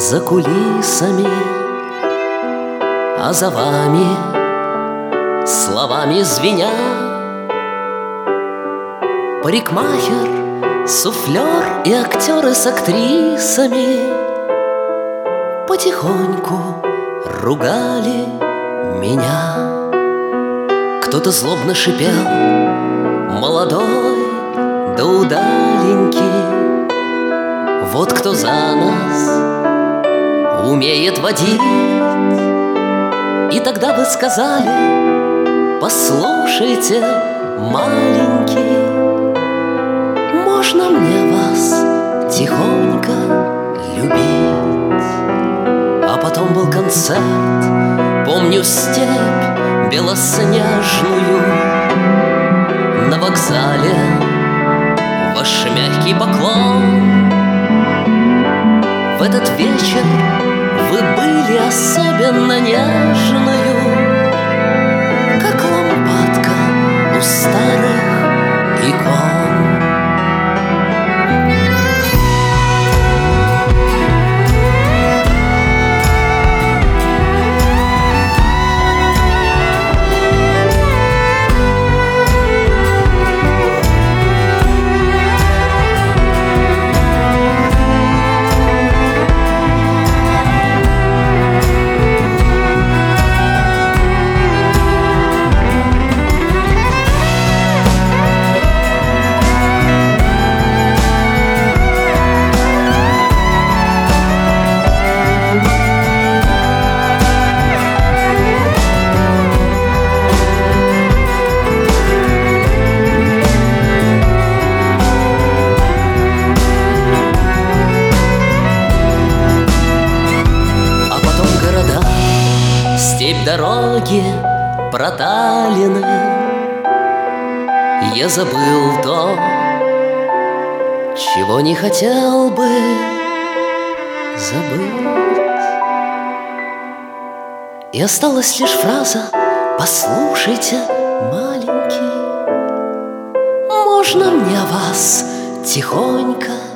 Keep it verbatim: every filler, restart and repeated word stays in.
за кулисами, а за вами словами звеня. Парикмахер, суфлер и актеры с актрисами потихоньку ругали меня. Кто-то злобно шипел: молодой да удаленький, вот кто за нас умеет водить. И тогда вы сказали: послушайте, маленький, можно мне вас тихонько любить? А потом был концерт, помню степь белоснежную. На вокзале ваш мягкий поклон. В этот вечер вы были особенно нежною, как лампадка у старых икон. Степь, дороги проталины. Я забыл то, чего не хотел бы забыть. И осталась лишь фраза: послушайте, маленький, можно мне вас тихонько